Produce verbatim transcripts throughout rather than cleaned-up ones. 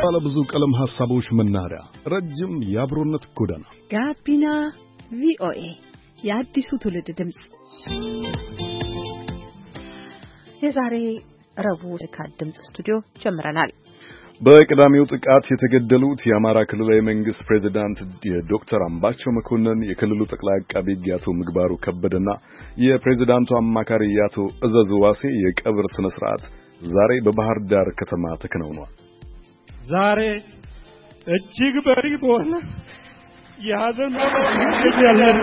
ባለ ብዙ ቀለም ሐሳቦች መናኸሪያ ረጅም የአብሮነት ጎዳና ጋቢና ቪኦኤ የአዲሱ ትውልድ ድምጽ የዛሬ ረቡዕ ከድምጽ ስቱዲዮ ጀምረናል። በቅዳሜው ጥቃት የተገደሉት የአማራ ክልላዊ መንግስት ፕሬዝዳንት የዶክተር አምባቸው መኮንን የክልሉ ጠቅላይ አቃቤ ሕግ አቶ ምግባሩ ከበደና የፕሬዝዳንቱ አማካሪ አቶ እዘዙ ዋሴ የቀብር ስነ ስርዓት ዛሬ በባህር ዳር ከተማ ተከናውኗል። ዛሬ እጅግ በሪ በሆነ የሐዘን መንፈስ ያለን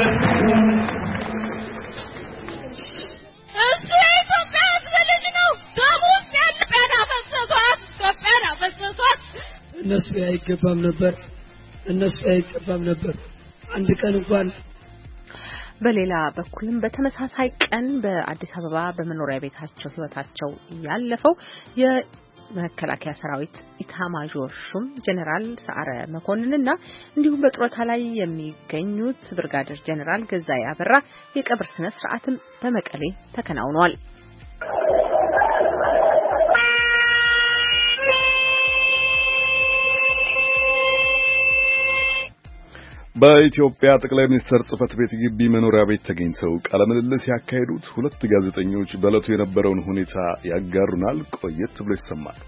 እሱ የኢትዮጵያ ሕዝብ ልጅ ነው። ደሙስ ያልበዳ ፈሰሷት ኢትዮጵያ ፈሰሷት። እነሱ አይገባም ነበር እነሱ አይገባም ነበር አንድ ቀን እንኳን። በሌላ በኩልም በተመሳሳይ ቀን በአዲስ አበባ በመኖሪያ ቤታቸው ህይወታቸው ያለፈው የመከላከያ ሰራዊት ኢታማዦር ሹም ጀነራል ሰዓረ መኮንንና እንዲሁም በጡረታ ላይ የሚገኙት ብርጋዴር ጀነራል ገዛኢ አበራ የቀብር ስነ ስርዓትም በመቀሌ ተከናውኗል። በኢትዮጵያ ጠቅላይ ሚኒስትር ጽፈት ቤት ግቢ መኖሪያ ቤት ተገኝተው ቃለ ምልልስ ያካሄዱት ሁለት ጋዜጠኞች በዕለቱ የነበረውን ሁኔታ ያጋሩናል። ቆየት ብሎ ይሰማል።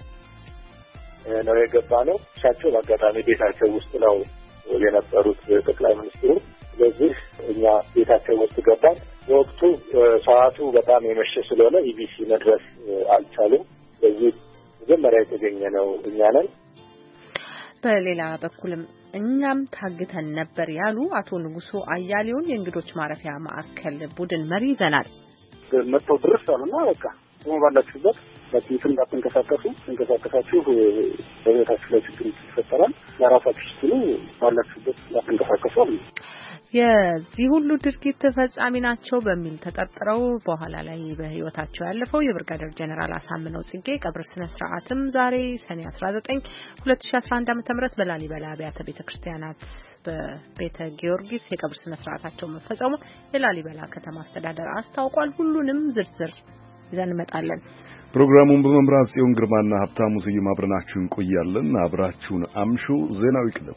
ነው የገባነው። እሳቸው በአጋጣሚ ቤታቸው ውስጥ ነው የነበሩት ጠቅላይ ሚኒስትሩ። ስለዚህ እኛ ቤታቸው ውስጥ ገባን። በወቅቱ ሰዓቱ በጣም የመሸ ስለሆነ ኢቢሲ መድረስ አልቻሉም። ስለዚህ መጀመሪያ የተገኘነው እኛ ነን። በሌላ በኩልም እኛም ታግተን ነበር ያሉ አቶ ንጉሱ አያሌውን የእንግዶች ማረፊያ ማዕከል ቡድን መሪ ይዘናል። መጥተው ድረስ አሉና በቃ ቆሞ ባላችሁበት በትንትን እንዳትንቀሳቀሱ እንቀሳቀሳችሁ በቤታችሁ ላይ ችግር ይፈጠራል፣ ለራሳችሁ ስትሉ ባላችሁበት እንዳትንቀሳቀሱ አሉ። የዚህ ሁሉ ድርጊት ተፈጻሚ ናቸው በሚል ተጠርጥረው በኋላ ላይ በህይወታቸው ያለፈው የብርጋዴር ጀነራል አሳምነው ጽጌ ቀብር ስነ ስርዓትም ዛሬ ሰኔ አስራ ዘጠኝ ሁለት ሺህ አስራ አንድ ዓ.ም በላሊበላ አብያተ ቤተክርስቲያናት በቤተ ጊዮርጊስ የቀብር ስነ ስርዓታቸው መፈጸሙ የላሊበላ ከተማ አስተዳደር አስታውቋል። ሁሉንም ዝርዝር ይዘን እንመጣለን። ፕሮግራሙን በመምራት ጽዮን ግርማና ሀብታሙ ስዩም አብረናችሁ እንቆያለን። አብራችሁን አምሹ። ዜናው ይቅደም።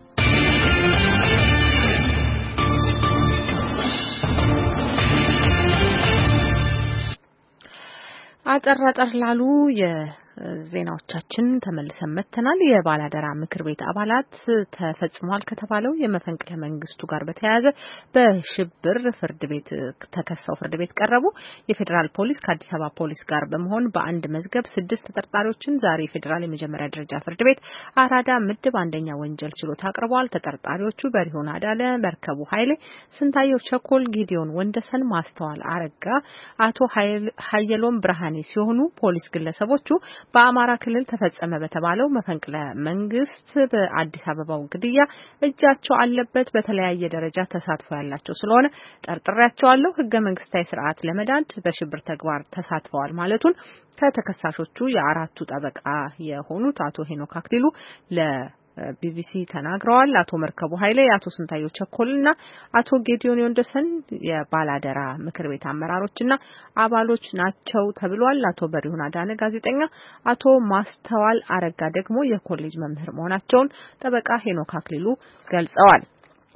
አጠር አጠር ላሉ የዜናዎቻችን ተመልሰን መተናል። የባላደራ ምክር ቤት አባላት ተፈጽሟል ከተባለው የመፈንቅለ መንግስቱ ጋር በተያያዘ በሽብር ፍርድ ቤት ተከሰው ፍርድ ቤት ቀረቡ። የፌዴራል ፖሊስ ከአዲስ አበባ ፖሊስ ጋር በመሆን በአንድ መዝገብ ስድስት ተጠርጣሪዎችን ዛሬ ፌዴራል የመጀመሪያ ደረጃ ፍርድ ቤት አራዳ ምድብ አንደኛ ወንጀል ችሎት አቅርበዋል። ተጠርጣሪዎቹ በሪሆን አዳለ፣ መርከቡ ኃይሌ፣ ስንታየው ቸኮል፣ ጊዲዮን ወንደሰን፣ ማስተዋል አረጋ፣ አቶ ሀየሎም ብርሃኔ ሲሆኑ ፖሊስ ግለሰቦቹ በአማራ ክልል ተፈጸመ በተባለው መፈንቅለ መንግስት በአዲስ አበባው ግድያ እጃቸው አለበት፣ በተለያየ ደረጃ ተሳትፎ ያላቸው ስለሆነ ጠርጥሬያቸዋለሁ፣ ህገ መንግስታዊ ስርዓት ለመዳድ በሽብር ተግባር ተሳትፈዋል ማለቱን ከተከሳሾቹ የአራቱ ጠበቃ የሆኑት አቶ ሄኖክ አክሊሉ ለ ቢቢሲ ተናግረዋል። አቶ መርከቡ ኃይሌ፣ አቶ ስንታየው ቸኮልና አቶ ጌዲዮን ወንደሰን የባላደራ ምክር ቤት አመራሮችና አባሎች ናቸው ተብሏል። አቶ በሪሁን አዳነ ጋዜጠኛ፣ አቶ ማስተዋል አረጋ ደግሞ የኮሌጅ መምህር መሆናቸውን ጠበቃ ሄኖክ አክሊሉ ገልጸዋል።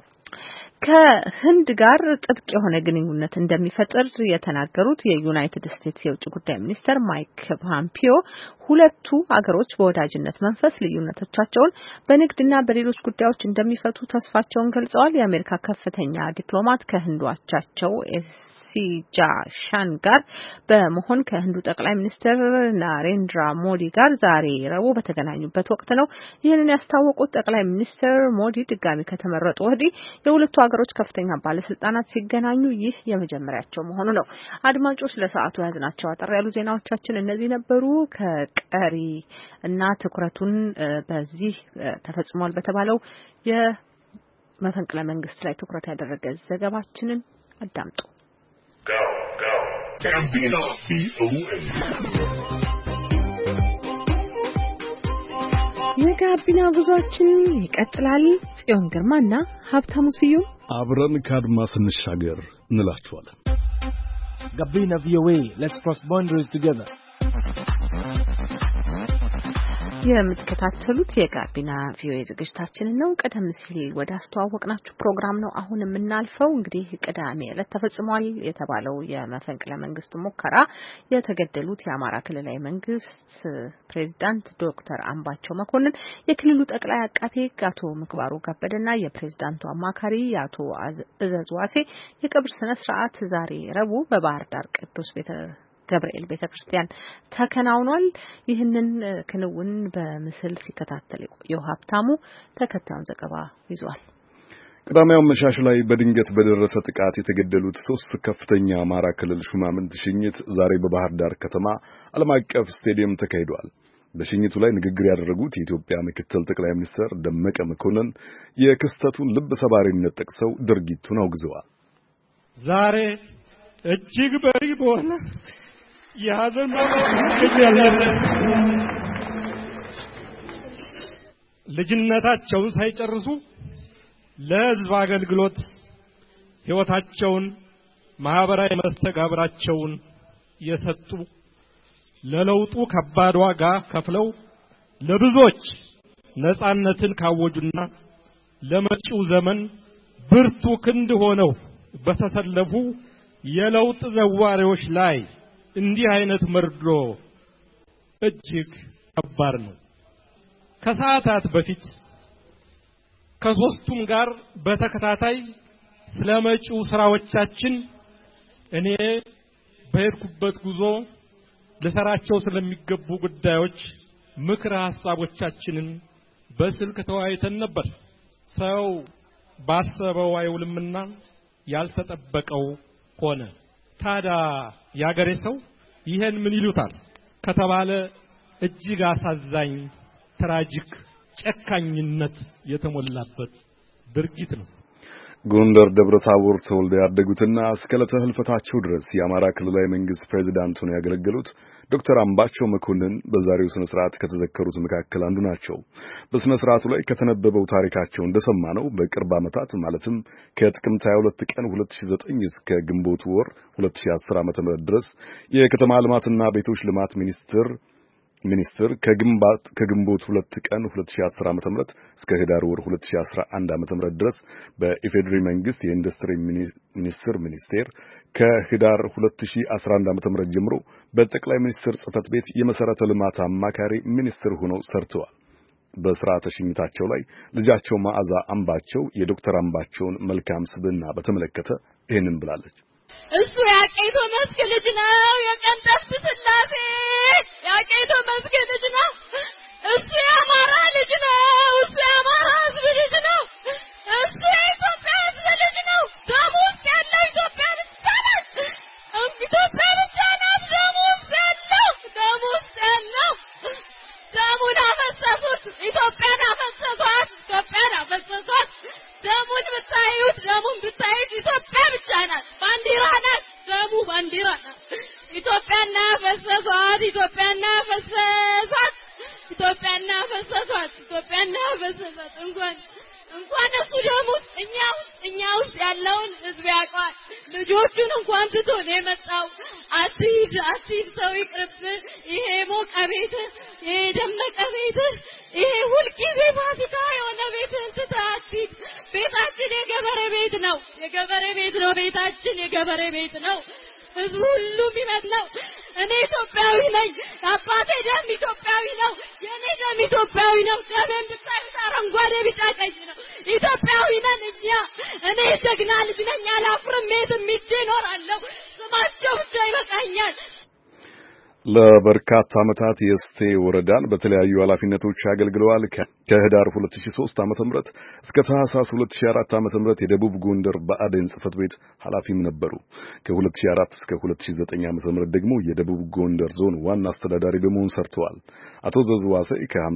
ከህንድ ጋር ጥብቅ የሆነ ግንኙነት እንደሚፈጥር የተናገሩት የዩናይትድ ስቴትስ የውጭ ጉዳይ ሚኒስትር ማይክ ፖምፒዮ ሁለቱ አገሮች በወዳጅነት መንፈስ ልዩነቶቻቸውን በንግድና በሌሎች ጉዳዮች እንደሚፈቱ ተስፋቸውን ገልጸዋል። የአሜሪካ ከፍተኛ ዲፕሎማት ከህንዱ አቻቸው ሲጃ ሻን ጋር በመሆን ከህንዱ ጠቅላይ ሚኒስትር ናሬንድራ ሞዲ ጋር ዛሬ ረቡዕ በተገናኙበት ወቅት ነው ይህንን ያስታወቁት። ጠቅላይ ሚኒስትር ሞዲ ድጋሚ ከተመረጡ ወዲህ የሁለቱ ሀገሮች ከፍተኛ ባለስልጣናት ሲገናኙ ይህ የመጀመሪያቸው መሆኑ ነው። አድማጮች፣ ለሰዓቱ ያዝናቸው አጠር ያሉ ዜናዎቻችን እነዚህ ነበሩ። ከቀሪ እና ትኩረቱን በዚህ ተፈጽሟል በተባለው የመፈንቅለ መንግስት ላይ ትኩረት ያደረገ ዘገባችንን አዳምጡ። የጋቢና ጉዟችን ይቀጥላል። ጽዮን ግርማና ሀብታሙ ስዩም አብረን ከአድማስ እንሻገር እንላችኋለን። ጋቢና ቪኦኤ, let's cross boundaries together. የምትከታተሉት የጋቢና ቪኦኤ ዝግጅታችንን ነው። ቀደም ሲል ወደ አስተዋወቅናችሁ ፕሮግራም ነው አሁን የምናልፈው። እንግዲህ ቅዳሜ ዕለት ተፈጽሟል የተባለው የመፈንቅለ መንግስት ሙከራ የተገደሉት የአማራ ክልላዊ መንግስት ፕሬዝዳንት ዶክተር አምባቸው መኮንን፣ የክልሉ ጠቅላይ አቃቤ ሕግ አቶ ምግባሩ ከበደና የፕሬዝዳንቱ አማካሪ አቶ እዘዝ ዋሴ የቀብር ስነ ስርዓት ዛሬ ረቡዕ በባህር ዳር ቅዱስ ቤተ ገብርኤል ቤተክርስቲያን ተከናውኗል። ይህንን ክንውን በምስል ሲከታተል የው ሀብታሙ ተከታዩን ዘገባ ይዟል። ቅዳሜው መሻሽ ላይ በድንገት በደረሰ ጥቃት የተገደሉት ሶስት ከፍተኛ አማራ ክልል ሹማምንት ሽኝት ዛሬ በባህር ዳር ከተማ ዓለም አቀፍ ስቴዲየም ተካሂዷል። በሽኝቱ ላይ ንግግር ያደረጉት የኢትዮጵያ ምክትል ጠቅላይ ሚኒስትር ደመቀ መኮንን የክስተቱን ልብ ሰባሪነት ጠቅሰው ድርጊቱን አውግዘዋል። ዛሬ እጅግ በሪ በሆነ የሐዘን ማግኘት ልጅነታቸውን ሳይጨርሱ ለሕዝብ አገልግሎት ሕይወታቸውን ማህበራዊ መስተጋብራቸውን የሰጡ ለለውጡ ከባድ ዋጋ ከፍለው ለብዙዎች ነጻነትን ካወጁና ለመጪው ዘመን ብርቱ ክንድ ሆነው በተሰለፉ የለውጥ ዘዋሪዎች ላይ እንዲህ አይነት መርዶ እጅግ ከባድ ነው። ከሰዓታት በፊት ከሶስቱም ጋር በተከታታይ ስለመጪው ስራዎቻችን እኔ በሄድኩበት ጉዞ ለሰራቸው ስለሚገቡ ጉዳዮች ምክረ ሐሳቦቻችንን በስልክ ተወያይተን ነበር። ሰው ባሰበው አይውልምና ያልተጠበቀው ሆነ። ታዲያ ያገሬ ሰው ይሄን ምን ይሉታል ከተባለ እጅግ አሳዛኝ ትራጂክ ጨካኝነት የተሞላበት ድርጊት ነው። ጎንደር ደብረታቦር ተወልደው ያደጉትና እስከ ዕለተ ህልፈታቸው ድረስ የአማራ ክልላዊ መንግስት ፕሬዝዳንት ሆነው ያገለገሉት ዶክተር አምባቸው መኮንን በዛሬው ስነ ስርዓት ከተዘከሩት መካከል አንዱ ናቸው። በስነ ስርዓቱ ላይ ከተነበበው ታሪካቸው እንደሰማነው በቅርብ ዓመታት ማለትም ከጥቅምት ሃያ ሁለት ቀን ሁለት ሺህ ዘጠኝ እስከ ግንቦት ወር ሁለት ሺህ አስር ዓመተ ምህረት ድረስ የከተማ ልማትና ቤቶች ልማት ሚኒስትር ሚኒስትር ከግንቦት ከግንቦት ሁለት ቀን ሁለት ሺህ አስር ዓመተ ምህረት እስከ ህዳር ወር ሁለት ሺህ አስራ አንድ ዓመተ ምህረት ድረስ በኢፌድሪ መንግስት የኢንዱስትሪ ሚኒስትር ሚኒስቴር ከህዳር ሁለት ሺህ አስራ አንድ ዓመተ ምህረት ጀምሮ በጠቅላይ ሚኒስትር ጽህፈት ቤት የመሰረተ ልማት አማካሪ ሚኒስትር ሆነው ሰርተዋል። በስርዓተ ሽኝታቸው ላይ ልጃቸው መዓዛ አምባቸው የዶክተር አምባቸውን መልካም ስብዕና በተመለከተ ይህንን ብላለች። እሱ ያቄቶ መስክ ልጅ ነው። የቀንጠፍት ስላሴ ያቄቶ መስክ ልጅ ነው። እሱ የአማራ ልጅ ነው። እሱ የአማራ ህዝብ ልጅ ነው። እሱ የኢትዮጵያ ህዝብ ልጅ ነው። ደሙ ውስጥ ያለው ኢትዮጵያ ብቻ ናት። ኢትዮጵያ ብቻ ናት። ደሙ ውስጥ ያለው ደሙ ውስጥ ያለው ደሙን አፈሰሱት። ኢትዮጵያን አፈሰሷት። ኢትዮጵያን አፈሰሷት። ደሙን ብታዩት ደሙን ብታዩት ኢትዮጵያ ብቻ ናት። ባንዲራ ናት። ደሙ ባንዲራ ናት። ኢትዮጵያና ፈሰሷት። ኢትዮጵያና ፈሰሷት። ኢትዮጵያና ፈሰሷት። ኢትዮጵያና ፈሰሷት። እንኳን እንኳን እሱ ደሙ እኛ እኛ ውስጥ ያለውን ህዝብ ያውቃል። ልጆቹን እንኳን ትቶ ነው የመጣው። አትሂድ አትሂድ ሰው ይቅርብ። ይሄ ሞቀ ቤት፣ ይሄ ደመቀ ቤት፣ ይሄ ሁልጊዜ ፋሲካ የሆነ ቤት እንትታ አትሂድ። ቤታችን የገበሬ ቤት ነው። የገበሬ ቤት ነው። ቤታችን የገበሬ ቤት ነው። ህዝቡ ሁሉ የሚመጣው እኔ ኢትዮጵያዊ ነኝ። አባቴ ደም ኢትዮጵያዊ ነው። የኔ ደም ኢትዮጵያዊ ነው። ደም ብታዩት አረንጓዴ ቢጫ ቀይ ነው። ኢትዮጵያዊ ነን እኛ። እኔ ጀግና ልጅ ነኝ። አላፍርም። የትም ሄጄ እኖራለሁ። ስማቸው ብቻ ይበቃኛል። ለበርካታ ዓመታት የእስቴ ወረዳን በተለያዩ ኃላፊነቶች አገልግለዋል። ከህዳር ሁለት ሺህ ሶስት ዓመተ ምህረት እስከ ታህሳስ ሁለት ሺህ አራት ዓመተ ምህረት የደቡብ ጎንደር ብአዴን ጽሕፈት ቤት ኃላፊም ነበሩ። ከሁለት ሺህ አራት እስከ ሁለት ሺህ ዘጠኝ ዓመተ ምህረት ደግሞ የደቡብ ጎንደር ዞን ዋና አስተዳዳሪ በመሆን ሰርተዋል። አቶ ዘዝዋሴ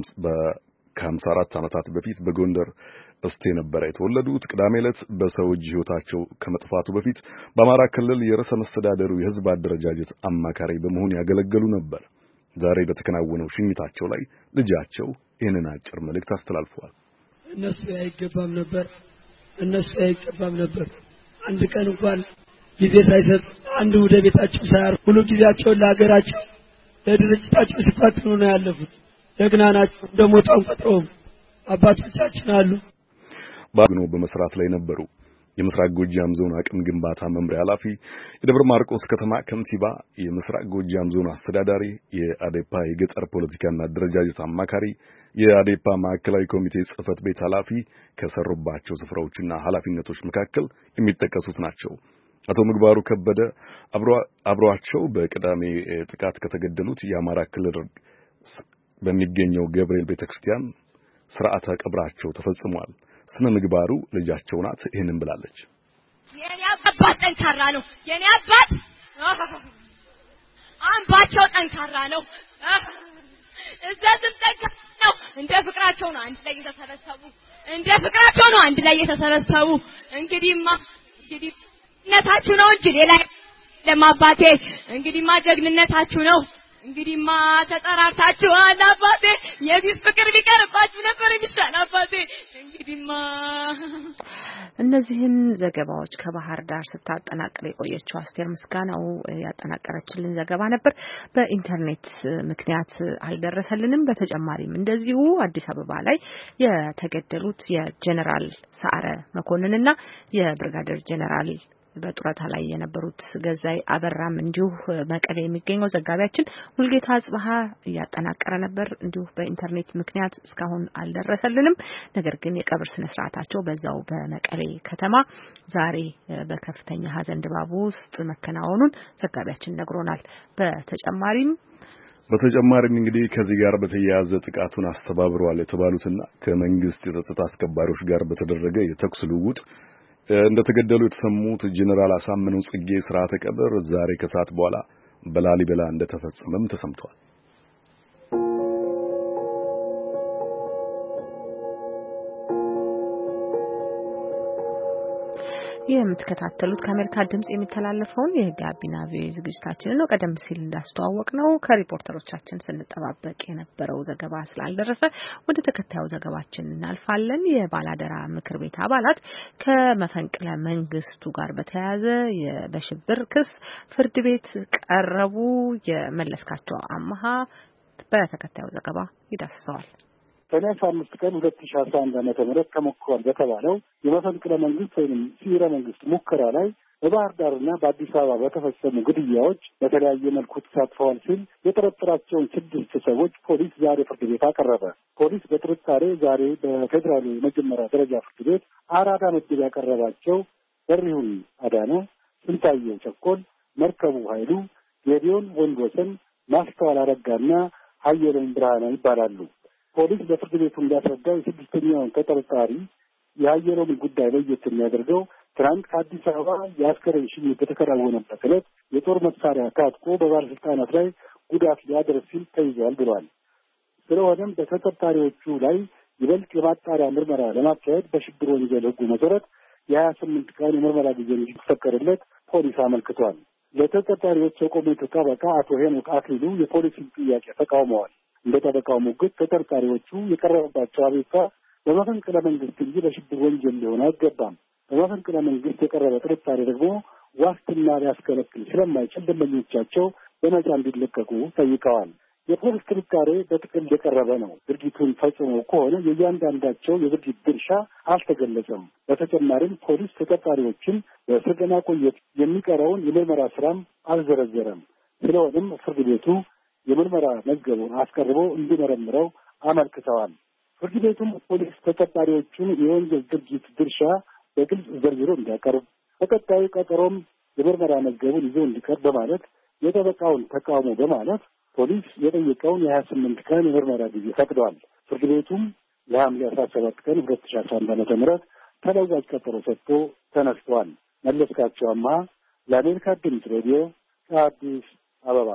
ከሀምሳ አራት ዓመታት በፊት በጎንደር እስቴ ነበር የተወለዱት። ቅዳሜ ዕለት በሰው እጅ ህይወታቸው ከመጥፋቱ በፊት በአማራ ክልል የርዕሰ መስተዳደሩ የህዝብ አደረጃጀት አማካሪ በመሆን ያገለገሉ ነበር። ዛሬ በተከናወነው ሽኝታቸው ላይ ልጃቸው ይህንን አጭር መልእክት አስተላልፈዋል። እነሱ አይገባም ነበር እነሱ አይገባም ነበር አንድ ቀን እንኳን ጊዜ ሳይሰጥ አንድ ወደ ቤታቸው ሳያር ሁሉ ጊዜያቸውን ለሀገራቸው ለድርጅታቸው ሲፈትኑ ነው ያለፉት። ጀግና ናቸው። እንደሞታው ቀጥሮም አባቶቻችን አሉ ባግኖ በመስራት ላይ ነበሩ። የምስራቅ ጎጃም ዞን አቅም ግንባታ መምሪያ ኃላፊ፣ የደብረ ማርቆስ ከተማ ከንቲባ፣ የምስራቅ ጎጃም ዞን አስተዳዳሪ፣ የአዴፓ የገጠር ፖለቲካና አደረጃጀት አማካሪ፣ የአዴፓ ማዕከላዊ ኮሚቴ ጽህፈት ቤት ኃላፊ ከሰሩባቸው ስፍራዎችና ኃላፊነቶች መካከል የሚጠቀሱት ናቸው። አቶ ምግባሩ ከበደ አብሯቸው በቅዳሜ ጥቃት ከተገደሉት የአማራ ክልል በሚገኘው ገብርኤል ቤተክርስቲያን ስርዓተ ቀብራቸው ተፈጽሟል። ስነ ምግባሩ ልጃቸው ናት። ይሄንን ብላለች። የኔ አባት ጠንካራ ነው። የኔ አባት አምባቸው ጠንካራ ነው። እዛም ጠንካራ ነው። እንደ ፍቅራቸው ነው አንድ ላይ የተሰበሰቡ እንደ ፍቅራቸው ነው አንድ ላይ የተሰበሰቡ። እንግዲህማ እንግዲህ ነታችሁ ነው እንጂ ሌላ ለማባቴ እንግዲህማ ጀግንነታችሁ ነው። እንግዲህማ ተጠራርታችኋል አባቴ። የዚህ ፍቅር ቢቀርባችሁ ነበር የሚሻል አባቴ። እንግዲህማ እነዚህን ዘገባዎች ከባህር ዳር ስታጠናቅር የቆየችው አስቴር ምስጋናው ያጠናቀረችልን ዘገባ ነበር። በኢንተርኔት ምክንያት አልደረሰልንም። በተጨማሪም እንደዚሁ አዲስ አበባ ላይ የተገደሉት የጀነራል ሰዓረ መኮንንና የብርጋዴር ጀነራል በጡረታ ላይ የነበሩት ገዛይ አበራም እንዲሁ መቀሌ የሚገኘው ዘጋቢያችን ሙልጌታ አጽባሃ ያጠናቀረ ነበር። እንዲሁ በኢንተርኔት ምክንያት እስካሁን አልደረሰልንም። ነገር ግን የቀብር ስነ ስርዓታቸው በዛው በመቀሌ ከተማ ዛሬ በከፍተኛ ሀዘን ድባብ ውስጥ መከናወኑን ዘጋቢያችን ነግሮናል። በተጨማሪም በተጨማሪም እንግዲህ ከዚህ ጋር በተያያዘ ጥቃቱን አስተባብረዋል የተባሉትና ከመንግስት የጸጥታ አስከባሪዎች ጋር በተደረገ የተኩስ ልውውጥ እንደተገደሉ የተሰሙት ጀነራል አሳምነው ጽጌ ስርዓተ ቀብር ዛሬ ከሰዓት በኋላ በላሊበላ እንደተፈጸመም ተሰምቷል። የምትከታተሉት ከአሜሪካ ድምጽ የሚተላለፈውን የጋቢና ቪኦኤ ዝግጅታችንን ነው። ቀደም ሲል እንዳስተዋወቅ ነው ከሪፖርተሮቻችን ስንጠባበቅ የነበረው ዘገባ ስላልደረሰ ወደ ተከታዩ ዘገባችን እናልፋለን። የባላደራ ምክር ቤት አባላት ከመፈንቅለ መንግስቱ ጋር በተያያዘ በሽብር ክስ ፍርድ ቤት ቀረቡ። የመለስካቸው አማሃ በተከታዩ ዘገባ ይዳስሰዋል። ሰኔ አምስት ቀን ሁለት ሺህ አስራ አንድ ዓመተ ምህረት ተሞክሯል በተባለው የመፈንቅለ መንግስት ወይም ሲረ መንግስት ሙከራ ላይ በባህር ዳርና በአዲስ አበባ በተፈጸሙ ግድያዎች በተለያየ መልኩ ተሳትፈዋል ሲል የጠረጠራቸውን ስድስት ሰዎች ፖሊስ ዛሬ ፍርድ ቤት አቀረበ። ፖሊስ በጥርጣሬ ዛሬ በፌዴራሉ የመጀመሪያ ደረጃ ፍርድ ቤት አራዳ ምድብ ያቀረባቸው በሪሁን አዳነ፣ ስንታየው ቸኮል፣ መርከቡ ኃይሉ፣ ጌዲዮን ወንድወሰን፣ ማስተዋል አረጋና ሀየለን ብርሃነ ይባላሉ። ፖሊስ በፍርድ ቤቱ እንዳስረዳው የስድስተኛውን ተጠርጣሪ የሀየለውን ጉዳይ ለየት የሚያደርገው ትናንት ከአዲስ አበባ የአስከሬን ሽኝት በተከናወነበት ዕለት የጦር መሳሪያ ታጥቆ በባለስልጣናት ላይ ጉዳት ሊያደርስ ሲል ተይዟል ብሏል። ስለሆነም በተጠርጣሪዎቹ ላይ ይበልጥ የማጣሪያ ምርመራ ለማካሄድ በሽብር ወንጀል ሕጉ መሰረት የሀያ ስምንት ቀን የምርመራ ጊዜ እንዲፈቀድለት ፖሊስ አመልክቷል። ለተጠርጣሪዎች የቆሙት ጠበቃ አቶ ሄኖክ አክሊሉ የፖሊስን ጥያቄ ተቃውመዋል። እንደ ጠበቃው ሙግት ተጠርጣሪዎቹ የቀረበባቸው አቤቱታ በመፈንቅለ መንግስት እንጂ በሽብር ወንጀል ሊሆን አይገባም። በመፈንቅለ መንግስት የቀረበ ጥርጣሬ ደግሞ ዋስትና ሊያስከለክል ስለማይችል ደንበኞቻቸው በነጻ እንዲለቀቁ ጠይቀዋል። የፖሊስ ጥርጣሬ በጥቅል የቀረበ ነው። ድርጊቱን ፈጽመው ከሆነ የእያንዳንዳቸው የድርጊት ድርሻ አልተገለጸም። በተጨማሪም ፖሊስ ተጠርጣሪዎችን በእስር ለማቆየት የሚቀረውን የምርመራ ስራም አልዘረዘረም። ስለሆነም ፍርድ ቤቱ የምርመራ መዝገቡን አስቀርቦ እንዲመረምረው አመልክተዋል። ፍርድ ቤቱም ፖሊስ ተጠርጣሪዎቹን የወንጀል ድርጊት ድርሻ በግልጽ ዘርዝሮ እንዲያቀርብ፣ በቀጣዩ ቀጠሮም የምርመራ መዝገቡን ይዞ እንዲቀርብ በማለት የጠበቃውን ተቃውሞ በማለት ፖሊስ የጠየቀውን የሀያ ስምንት ቀን የምርመራ ጊዜ ፈቅዷል። ፍርድ ቤቱም ለሐምሌ አስራ ሰባት ቀን ሁለት ሺህ አስራ አንድ ዓመተ ምህረት ተለዋጭ ቀጠሮ ሰጥቶ ተነስቷል። መለስካቸው አማሃ ለአሜሪካ ድምፅ ሬዲዮ ከአዲስ አበባ።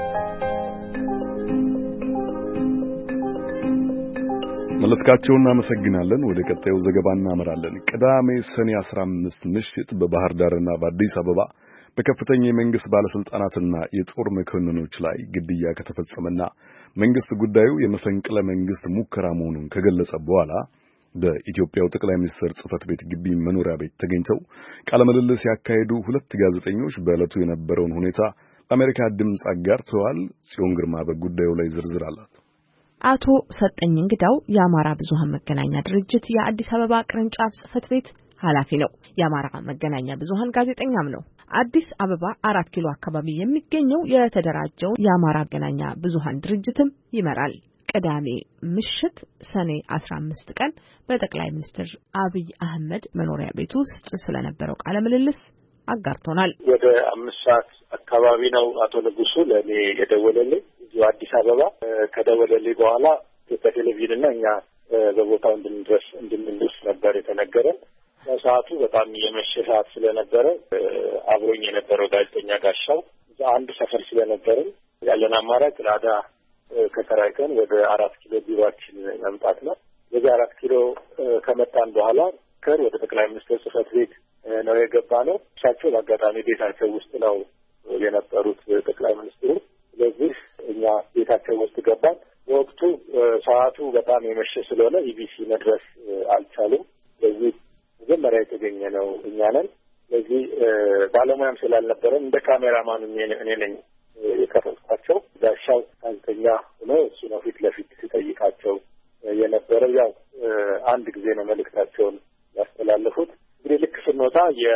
መለስካቸው እናመሰግናለን። ወደ ቀጣዩ ዘገባ እናመራለን። ቅዳሜ ሰኔ አስራ አምስት ምሽት በባህር ዳርና በአዲስ አበባ በከፍተኛ የመንግስት ባለስልጣናትና የጦር መኮንኖች ላይ ግድያ ከተፈጸመና መንግስት ጉዳዩ የመፈንቅለ መንግስት ሙከራ መሆኑን ከገለጸ በኋላ በኢትዮጵያው ጠቅላይ ሚኒስትር ጽህፈት ቤት ግቢ መኖሪያ ቤት ተገኝተው ቃለ ምልልስ ያካሄዱ ሁለት ጋዜጠኞች በዕለቱ የነበረውን ሁኔታ ለአሜሪካ ድምፅ አጋርተዋል። ጽዮን ግርማ በጉዳዩ ላይ ዝርዝር አላት። አቶ ሰጠኝ እንግዳው የአማራ ብዙሃን መገናኛ ድርጅት የአዲስ አበባ ቅርንጫፍ ጽህፈት ቤት ኃላፊ ነው። የአማራ መገናኛ ብዙሃን ጋዜጠኛም ነው። አዲስ አበባ አራት ኪሎ አካባቢ የሚገኘው የተደራጀው የአማራ መገናኛ ብዙሃን ድርጅትም ይመራል። ቅዳሜ ምሽት ሰኔ አስራ አምስት ቀን በጠቅላይ ሚኒስትር አብይ አህመድ መኖሪያ ቤት ውስጥ ስለነበረው ቃለ ምልልስ አጋርቶናል። ወደ አምስት ሰዓት አካባቢ ነው አቶ ንጉሱ ለኔ የደወለልኝ እዚሁ አዲስ አበባ። ከደወለልኝ በኋላ በቴሌቪዥን እና እኛ በቦታው እንድንደርስ እንድንደርስ ነበር የተነገረን። ሰዓቱ በጣም የመሸ ሰዓት ስለነበረ አብሮኝ የነበረው ጋዜጠኛ ጋሻው አንድ ሰፈር ስለነበረን ያለን አማራጭ ላዳ ከተራይተን ወደ አራት ኪሎ ቢሮአችን መምጣት ነው። ወደ አራት ኪሎ ከመጣን በኋላ ከር ወደ ጠቅላይ ሚኒስትር ጽህፈት ቤት ነው የገባ ነው። እሳቸው በአጋጣሚ ቤታቸው ውስጥ ነው የነበሩት ጠቅላይ ሚኒስትሩ። ስለዚህ እኛ ቤታቸው ውስጥ ገባን። በወቅቱ ሰዓቱ በጣም የመሸ ስለሆነ ኢቢሲ መድረስ አልቻሉም። ስለዚህ መጀመሪያ የተገኘ ነው እኛ ነን። ስለዚህ ባለሙያም ስላልነበረን እንደ ካሜራማን እኔ ነኝ የከፈትኳቸው። ጋሻው ጋዜጠኛ ሆኖ እሱ ነው ፊት ለፊት ሲጠይቃቸው የነበረው። ያው አንድ ጊዜ ነው መልእክታቸውን ያስተላለፉት። እንግዲህ ልክ ስንወጣ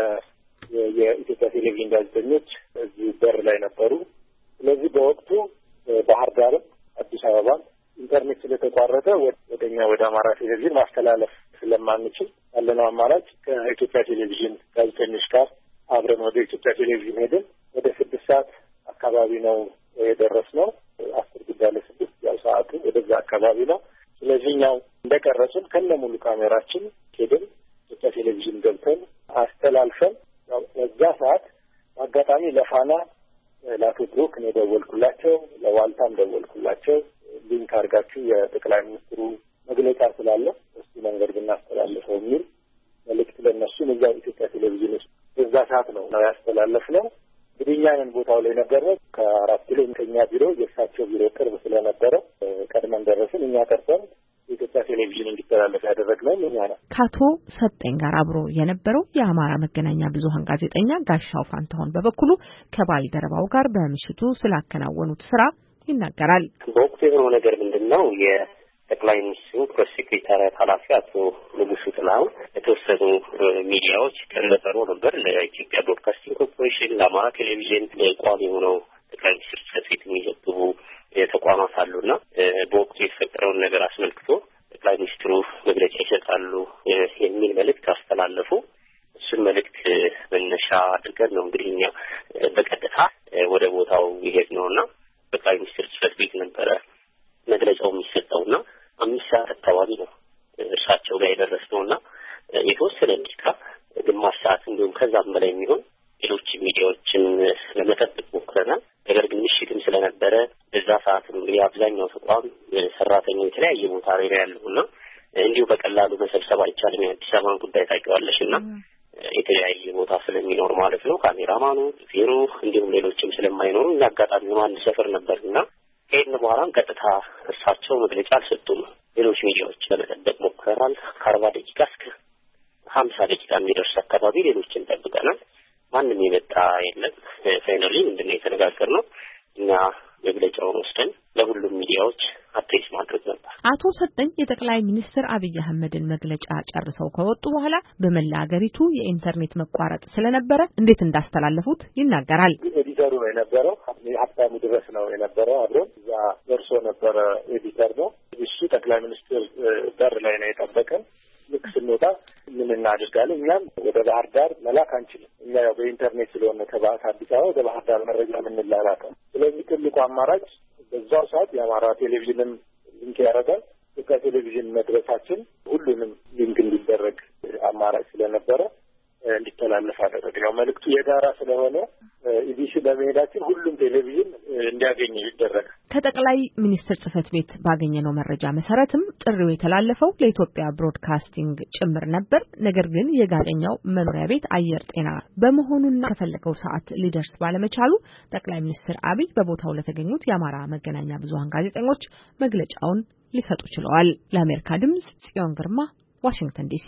የኢትዮጵያ ቴሌቪዥን ጋዜጠኞች እዚህ በር ላይ ነበሩ። ስለዚህ በወቅቱ ባህር ዳርም አዲስ አበባም ኢንተርኔት ስለተቋረጠ ወደኛ ወደ አማራ ቴሌቪዥን ማስተላለፍ ስለማንችል ያለነው አማራጭ ከኢትዮጵያ ቴሌቪዥን ጋዜጠኞች ጋር አብረን ወደ ኢትዮጵያ ቴሌቪዥን ሄደን ወደ ስድስት ሰዓት አካባቢ ነው የደረስነው። አስር ጉዳይ ለስድስት ያው ሰዓቱ ወደዛ አካባቢ ነው። ስለዚህ እኛው እንደቀረጽን ከነ ሙሉ ካሜራችን ሄደን ኢትዮጵያ ቴሌቪዥን ገብተን አስተላልፈን ያው በዛ ሰዓት አጋጣሚ ለፋና ለአቶ ብሩክ ነው ደወልኩላቸው፣ ለዋልታም ደወልኩላቸው። ሊንክ አድርጋችሁ የጠቅላይ ሚኒስትሩ መግለጫ ስላለ እስቲ መንገድ ብናስተላልፈው የሚል መልእክት ለነሱም እዛው ኢትዮጵያ ቴሌቪዥን ውስጥ በዛ ሰዓት ነው ነው ያስተላለፍነው። እንግዲህ እኛን ቦታው ላይ ነበርነው። ከአራት ኪሎ ከኛ ቢሮ የእሳቸው ቢሮ ቅርብ ስለነበረ ቀድመን ደረስን። እኛ ቀርተን የኢትዮጵያ ቴሌቪዥን እንዲተላለፍ ያደረግነው እኛ ነን። ከአቶ ሰጠኝ ጋር አብሮ የነበረው የአማራ መገናኛ ብዙሃን ጋዜጠኛ ጋሻው ፋንታሁን በበኩሉ ከባልደረባው ጋር በምሽቱ ስላከናወኑት ስራ ይናገራል። በወቅቱ የሆነው ነገር ምንድነው? የጠቅላይ ሚኒስትሩ ፕሬስ ሴክሬታሪያት ኃላፊ አቶ ንጉሱ ጥላሁን የተወሰኑ ሚዲያዎች ቀርበው ነበር። ለኢትዮጵያ ብሮድካስቲንግ ኮርፖሬሽን፣ ለአማራ ቴሌቪዥን ቋሚ የሆነው ጠቅላይ ሚኒስትር ጽሕፈት ቤት የሚዘግቡ ተቋማት አሉና በወቅቱ የተፈጠረውን ነገር አስመልክቶ ጠቅላይ ሚኒስትሩ መግለጫ ይሰጣሉ የሚል መልእክት አስተላለፉ። እሱን መልእክት መነሻ አድርገን ነው እንግዲህ እኛ በቀጥታ ወደ ቦታው ይሄድ ነውና ጠቅላይ ሚኒስትር ጽሕፈት ቤት ነበረ መግለጫው የሚሰጠውና አምስት ሰዓት አካባቢ ነው እርሳቸው ጋር የደረስነውና የተወሰነ ደቂቃ ግማሽ ሰዓት እንዲሁም ከዛም በላይ የሚሆን ሌሎች ሚዲያዎችን ለመጠበቅ ሞክረናል። ነገር ግን ምሽትም ስለነበረ በዛ ሰዓት እንግዲህ አብዛኛው ተቋም ሰራተኛው የተለያየ ቦታ ላይ ያለውና እንዲሁ በቀላሉ መሰብሰብ አይቻልም። የአዲስ አበባን ጉዳይ ታውቂዋለሽና የተለያየ ቦታ ስለሚኖር ማለት ነው። ካሜራማኑ ዜሮ እንዲሁም ሌሎችም ስለማይኖሩ እና አጋጣሚ አንድ ሰፈር ነበርና ከሄድን በኋላም ቀጥታ እርሳቸው መግለጫ አልሰጡም። ሌሎች ሚዲያዎች ለመጠበቅ ሞክረናል። ከአርባ ደቂቃ እስከ ሀምሳ ደቂቃ የሚደርስ አካባቢ ሌሎችን ጠብቀናል። ማንም የመጣ የለም። ፋይናሊ ምንድን ነው የተነጋገርነው? እኛ መግለጫውን ወስደን ለሁሉም ሚዲያዎች አፕዴት ማድረግ ነበር። አቶ ሰጠኝ የጠቅላይ ሚኒስትር አብይ አህመድን መግለጫ ጨርሰው ከወጡ በኋላ በመላ ሀገሪቱ የኢንተርኔት መቋረጥ ስለነበረ እንዴት እንዳስተላለፉት ይናገራል። ኤዲተሩ ነው የነበረው። ሀብታሙ ድረስ ነው የነበረው። አብሮ እዛ ደርሶ ነበረ። ኤዲተር ነው እሱ። ጠቅላይ ሚኒስትር በር ላይ ነው የጠበቀን። ልክ ስንወጣ ምን እናደርጋለን? እኛም ወደ ባህር ዳር መላክ አንችልም። እኛ ያው በኢንተርኔት ስለሆነ ከባህር አዲስ አበባ ወደ ባህር ዳር መረጃ የምንላላከው። ስለዚህ ትልቁ አማራጭ በዛው ሰዓት የአማራ ቴሌቪዥንም ሊንክ ያደረጋል። ኢትዮጵያ ቴሌቪዥን መድረሳችን ሁሉንም ሊንክ እንዲደረግ አማራጭ ስለነበረ እንዲተላለፍ አደረገ። ያው መልእክቱ የጋራ ስለሆነ ኢቢሲ በመሄዳችን ሁሉም ቴሌቪዥን እንዲያገኝ ይደረግ። ከጠቅላይ ሚኒስትር ጽሕፈት ቤት ባገኘነው መረጃ መሰረትም ጥሪው የተላለፈው ለኢትዮጵያ ብሮድካስቲንግ ጭምር ነበር። ነገር ግን የጋዜጠኛው መኖሪያ ቤት አየር ጤና በመሆኑና ከፈለገው ሰዓት ሊደርስ ባለመቻሉ ጠቅላይ ሚኒስትር አብይ በቦታው ለተገኙት የአማራ መገናኛ ብዙሃን ጋዜጠኞች መግለጫውን ሊሰጡ ችለዋል። ለአሜሪካ ድምጽ ጽዮን ግርማ፣ ዋሽንግተን ዲሲ።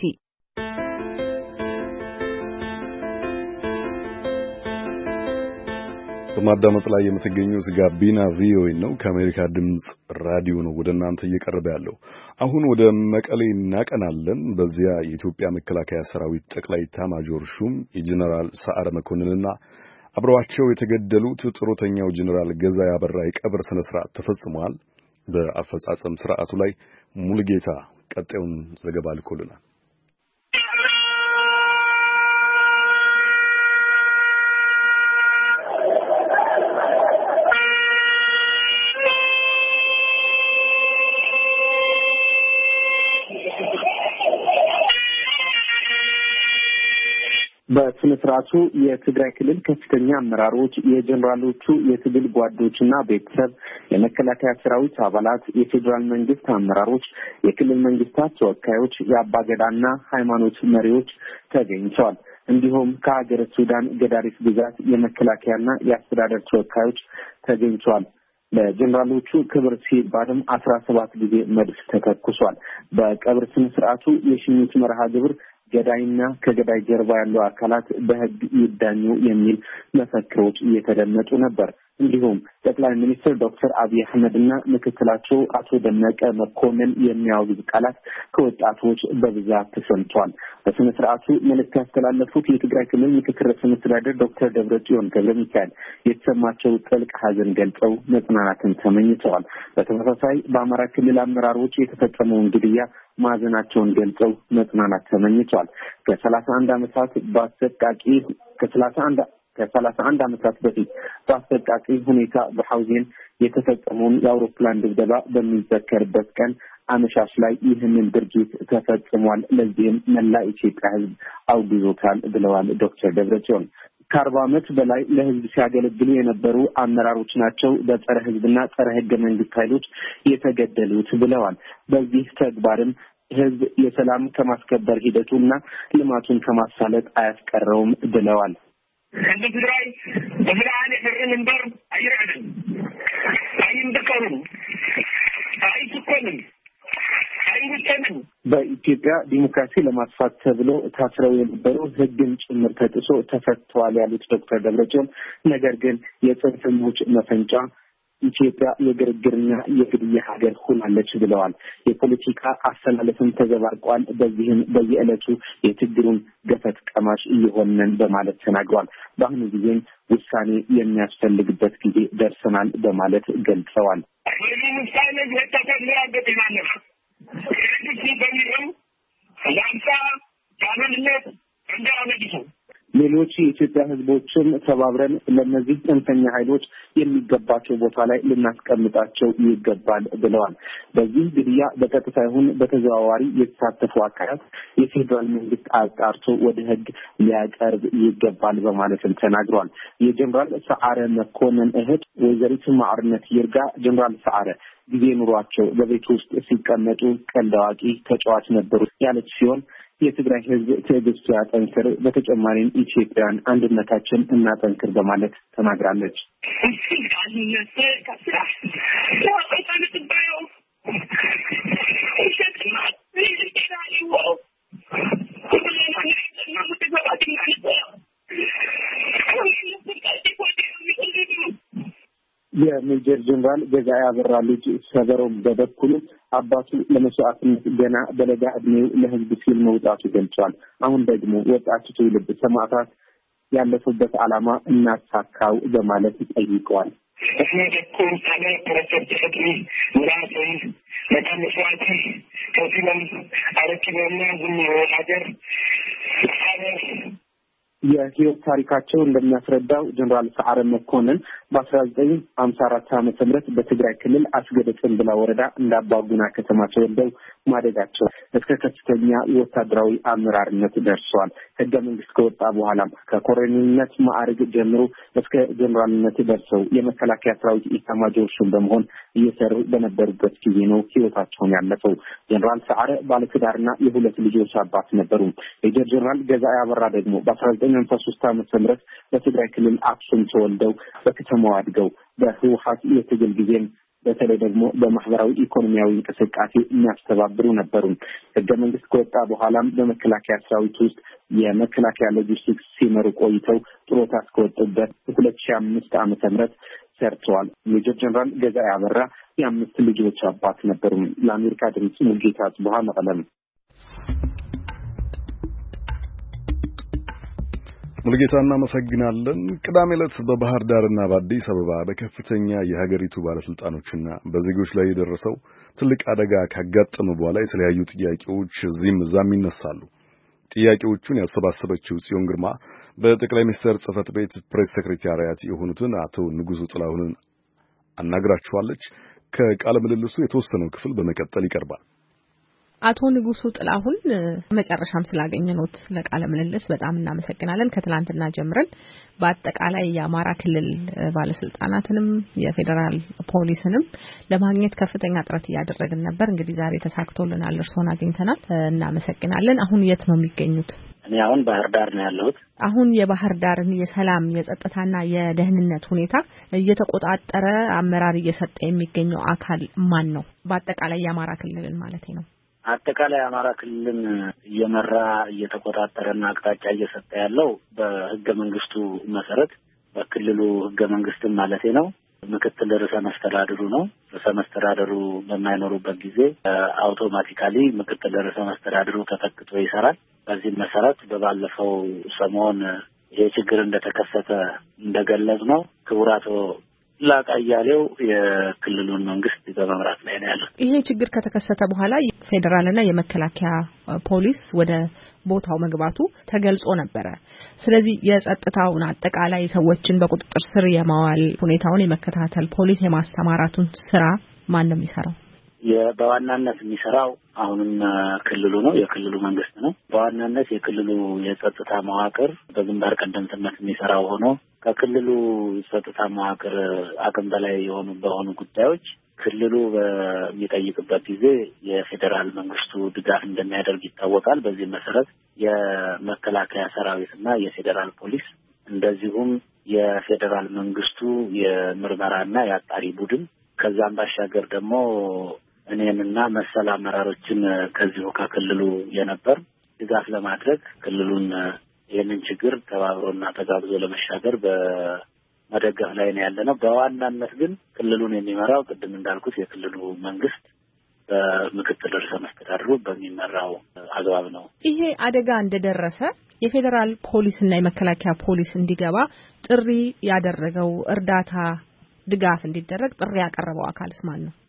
በማዳመጥ ላይ የምትገኙት ጋቢና ቪኦኤ ነው። ከአሜሪካ ድምጽ ራዲዮ ነው ወደ እናንተ እየቀረበ ያለው። አሁን ወደ መቀሌ እናቀናለን። በዚያ የኢትዮጵያ መከላከያ ሰራዊት ጠቅላይ ኤታማዦር ሹም የጀነራል ሰዓረ መኮንንና አብረዋቸው የተገደሉት ጡረተኛው ጀነራል ገዛኢ አበራ የቀብር ስነ ስርዓት ተፈጽሟል። በአፈጻጸም ስርዓቱ ላይ ሙሉጌታ ቀጣዩን ዘገባ ልኮልናል። በስነ ስርዓቱ የትግራይ ክልል ከፍተኛ አመራሮች፣ የጀነራሎቹ የትግል ጓዶችና ቤተሰብ፣ የመከላከያ ሰራዊት አባላት፣ የፌዴራል መንግስት አመራሮች፣ የክልል መንግስታት ተወካዮች፣ የአባገዳና ሃይማኖት መሪዎች ተገኝተዋል። እንዲሁም ከሀገረ ሱዳን ገዳሪፍ ግዛት የመከላከያና የአስተዳደር ተወካዮች ተገኝተዋል። ለጀነራሎቹ ክብር ሲባልም አስራ ሰባት ጊዜ መድፍ ተተኩሷል። በቀብር ስነ ስርዓቱ የሽኝት መርሃ ግብር ገዳይና ከገዳይ ጀርባ ያሉ አካላት በህግ ይዳኙ የሚል መፈክሮች እየተደመጡ ነበር። እንዲሁም ጠቅላይ ሚኒስትር ዶክተር አብይ አህመድና ምክትላቸው አቶ ደመቀ መኮንን የሚያወግዝ ቃላት ከወጣቶች በብዛት ተሰምቷል። በስነ ስርዓቱ መልእክት ያስተላለፉት የትግራይ ክልል ምክትል ርዕሰ መስተዳድር ዶክተር ደብረጽዮን ገብረሚካኤል የተሰማቸው ጥልቅ ሐዘን ገልጸው መጽናናትን ተመኝተዋል። በተመሳሳይ በአማራ ክልል አመራሮች የተፈጸመውን ግድያ ማዘናቸውን ገልጸው መጽናናት ተመኝተዋል። ከሰላሳ አንድ ዓመታት በአሰቃቂ ከሰላሳ አንድ ከሰላሳ አንድ ዓመታት በፊት በአሰቃቂ ሁኔታ በሐውዜን የተፈጸመውን የአውሮፕላን ድብደባ በሚዘከርበት ቀን አመሻሽ ላይ ይህንን ድርጊት ተፈጽሟል። ለዚህም መላ ኢትዮጵያ ሕዝብ አውግዞታል ብለዋል ዶክተር ደብረጽዮን። ከአርባ ዓመት በላይ ለህዝብ ሲያገለግሉ የነበሩ አመራሮች ናቸው በጸረ ህዝብና ጸረ ህገ መንግስት ኃይሎች የተገደሉት ብለዋል። በዚህ ተግባርም ህዝብ የሰላም ከማስከበር ሂደቱና ልማቱን ከማሳለጥ አያስቀረውም ብለዋል። ከትግራይ በብርሃን የፈረን እንበር አይራድም አይንደቀሩም አይስኮንም አይንተንም በኢትዮጵያ ዲሞክራሲ ለማስፋት ተብሎ ታስረው የነበሩ ህግን ጭምር ተጥሶ ተፈተዋል ያሉት ዶክተር ደብረጽዮን ነገር ግን የጽንፈኞች መፈንጫ ኢትዮጵያ የግርግርና የግድያ ሀገር ሆናለች ብለዋል። የፖለቲካ አሰላለፍም ተዘባርቋል። በዚህም በየዕለቱ የችግሩን ገፈት ቀማሽ እየሆነን በማለት ተናግሯል። በአሁኑ ጊዜም ውሳኔ የሚያስፈልግበት ጊዜ ደርሰናል በማለት ገልጸዋል። ሌሎች የኢትዮጵያ ህዝቦችም ተባብረን ለነዚህ ጽንፈኛ ኃይሎች የሚገባቸው ቦታ ላይ ልናስቀምጣቸው ይገባል ብለዋል። በዚህ ግድያ በቀጥታ ይሁን በተዘዋዋሪ የተሳተፉ አካላት የፌዴራል መንግስት አጣርቶ ወደ ህግ ሊያቀርብ ይገባል በማለትም ተናግሯል። የጀነራል ሰዓረ መኮንን እህት ወይዘሪት ማዕርነት ይርጋ ጀነራል ሰዓረ ጊዜ ኑሯቸው በቤት ውስጥ ሲቀመጡ ቀልድ አዋቂ ተጫዋች ነበሩ ያለች ሲሆን የትግራይ ህዝብ ትዕግስቱ ያጠንክር፣ በተጨማሪም ኢትዮጵያን አንድነታችን እናጠንክር በማለት ተናግራለች። የሜጀር ጀነራል ገዛኢ አበራ ልጅ ሰበሮም በበኩሉ አባቱ ለመስዋዕትነት ገና በለጋ ዕድሜው ለህዝብ ሲል መውጣቱ ገልጿል። አሁን ደግሞ ወጣቱ ትውልድ ሰማዕታት ያለፉበት ዓላማ እናሳካው በማለት ጠይቀዋል። የህይወት ታሪካቸው እንደሚያስረዳው ጀነራል ሰዓረ መኮንን በአስራ ዘጠኝ ሀምሳ አራት ዓመተ ምህረት በትግራይ ክልል አስገደ ጽንብላ ወረዳ እንዳባጉና ከተማ ተወልደው ማደጋቸው እስከ ከፍተኛ ወታደራዊ አመራርነት ደርሰዋል። ህገ መንግስት ከወጣ በኋላም ከኮሎኔልነት ማዕረግ ጀምሮ እስከ ጀነራልነት ደርሰው የመከላከያ ሰራዊት ኢታማዦር ሹም በመሆን እየሰሩ በነበሩበት ጊዜ ነው ህይወታቸውን ያለፈው። ጀነራል ሰዓረ ባለትዳርና የሁለት ልጆች አባት ነበሩ። ሜጀር ጀነራል ገዛኢ አበራ ደግሞ በአስራ ዘጠኝ ሀምሳ ሶስት ዓመተ ምህረት በትግራይ ክልል አክሱም ተወልደው በከተማው አድገው በህወሓት የትግል ጊዜም በተለይ ደግሞ በማህበራዊ ኢኮኖሚያዊ እንቅስቃሴ የሚያስተባብሩ ነበሩ። ህገ መንግስት ከወጣ በኋላም በመከላከያ ሰራዊት ውስጥ የመከላከያ ሎጂስቲክስ ሲመሩ ቆይተው ጡረታ እስከወጡበት ሁለት ሺህ አምስት ዓመተ ምህረት ሰርተዋል። ሜጀር ጀነራል ገዛኢ አበራ የአምስት ልጆች አባት ነበሩ። ለአሜሪካ ድምጽ ሙልጌታ ጽብሃ መቀለም። ሙልጌታ እናመሰግናለን። ቅዳሜ ዕለት በባህር ዳርና በአዲስ አበባ በከፍተኛ የሀገሪቱ ባለስልጣኖችና በዜጎች ላይ የደረሰው ትልቅ አደጋ ካጋጠመ በኋላ የተለያዩ ጥያቄዎች እዚህም እዛም ይነሳሉ። ጥያቄዎቹን ያሰባሰበችው ጽዮን ግርማ በጠቅላይ ሚኒስትር ጽህፈት ቤት ፕሬስ ሴክሬታሪያት የሆኑትን አቶ ንጉሱ ጥላሁንን አናግራቸዋለች። ከቃለ ምልልሱ የተወሰነው ክፍል በመቀጠል ይቀርባል። አቶ ንጉሱ ጥላሁን መጨረሻም ስላገኘነዎት ለቃለ ምልልስ በጣም እናመሰግናለን። ከትላንትና ጀምረን በአጠቃላይ የአማራ ክልል ባለስልጣናትንም የፌደራል ፖሊስንም ለማግኘት ከፍተኛ ጥረት እያደረግን ነበር። እንግዲህ ዛሬ ተሳክቶልናል፣ እርስዎን አግኝተናል። እናመሰግናለን። አሁን የት ነው የሚገኙት? እኔ አሁን ባህር ዳር ነው ያለሁት። አሁን የባህር ዳርን የሰላም የጸጥታና የደህንነት ሁኔታ እየተቆጣጠረ አመራር እየሰጠ የሚገኘው አካል ማን ነው? በአጠቃላይ የአማራ ክልልን ማለት ነው። አጠቃላይ አማራ ክልልን እየመራ እየተቆጣጠረና አቅጣጫ እየሰጠ ያለው በህገ መንግስቱ መሰረት በክልሉ ህገ መንግስትም ማለት ነው ምክትል ርዕሰ መስተዳድሩ ነው። ርዕሰ መስተዳድሩ በማይኖሩበት ጊዜ አውቶማቲካሊ ምክትል ርዕሰ መስተዳድሩ ተተክቶ ይሰራል። በዚህ መሰረት በባለፈው ሰሞን ይሄ ችግር እንደተከሰተ እንደገለጽ ነው ክቡራቶ ላቃያሌው የክልሉን መንግስት በመምራት ላይ ነው ያለው። ይሄ ችግር ከተከሰተ በኋላ ፌደራልና የመከላከያ ፖሊስ ወደ ቦታው መግባቱ ተገልጾ ነበር። ስለዚህ የጸጥታውን አጠቃላይ ሰዎችን በቁጥጥር ስር የማዋል ሁኔታውን የመከታተል ፖሊስ የማስተማራቱን ስራ ማን ነው የሚሰራው? በዋናነት የሚሰራው አሁንም ክልሉ ነው፣ የክልሉ መንግስት ነው። በዋናነት የክልሉ የጸጥታ መዋቅር በግንባር ቀደምትነት የሚሰራው ሆኖ ከክልሉ የጸጥታ መዋቅር አቅም በላይ የሆኑ በሆኑ ጉዳዮች ክልሉ በሚጠይቅበት ጊዜ የፌዴራል መንግስቱ ድጋፍ እንደሚያደርግ ይታወቃል። በዚህ መሰረት የመከላከያ ሰራዊትና የፌዴራል ፖሊስ እንደዚሁም የፌዴራል መንግስቱ የምርመራና የአጣሪ ቡድን ከዛም ባሻገር ደግሞ እኔንና መሰል አመራሮችን ከዚሁ ከክልሉ የነበር ድጋፍ ለማድረግ ክልሉን ይህንን ችግር ተባብሮና ተጋግዞ ለመሻገር በመደገፍ ላይ ነው ያለነው። በዋናነት ግን ክልሉን የሚመራው ቅድም እንዳልኩት የክልሉ መንግስት በምክትል ርዕሰ መስተዳድሩ በሚመራው አግባብ ነው። ይሄ አደጋ እንደደረሰ የፌዴራል ፖሊስና የመከላከያ ፖሊስ እንዲገባ ጥሪ ያደረገው እርዳታ ድጋፍ እንዲደረግ ጥሪ ያቀረበው አካልስ ማን ነው?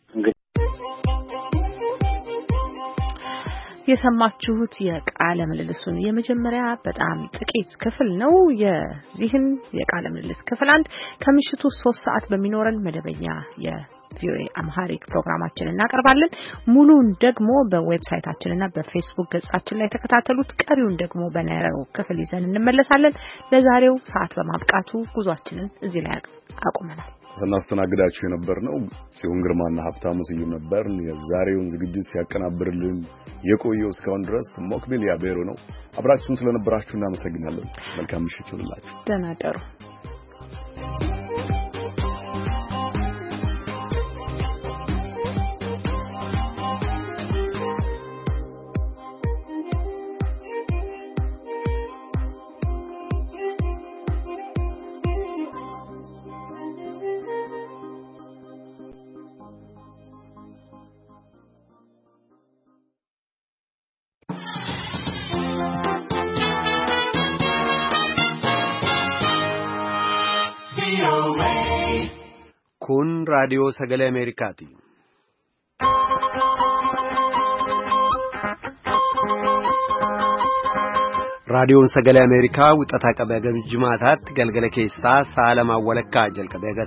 የሰማችሁት የቃለ ምልልሱን የመጀመሪያ በጣም ጥቂት ክፍል ነው። የዚህን የቃለ ምልልስ ክፍል አንድ ከምሽቱ ሶስት ሰዓት በሚኖረን መደበኛ የቪኦኤ አምሃሪክ ፕሮግራማችን እናቀርባለን። ሙሉን ደግሞ በዌብሳይታችንና በፌስቡክ ገጻችን ላይ ተከታተሉት። ቀሪውን ደግሞ በነረው ክፍል ይዘን እንመለሳለን። ለዛሬው ሰዓት በማብቃቱ ጉዟችንን እዚህ ላይ አቁመናል። ስናስተናግዳችሁ የነበርነው ጽዮን ግርማና ሀብታሙ ስዩም ነበርን። የዛሬውን ዝግጅት ሲያቀናብርልን የቆየው እስካሁን ድረስ ሞክቢል ያቤሮ ነው። አብራችሁን ስለነበራችሁ እናመሰግናለን። መልካም ምሽት ይሁንላችሁ። ደህና ደሩ። kun raadiyoo sagalee Ameerikaati. raadiyoon sagalee Ameerikaa wixataa qabee jimaataatti galgala keessaa sa'a lamaa walakkaa jalqabee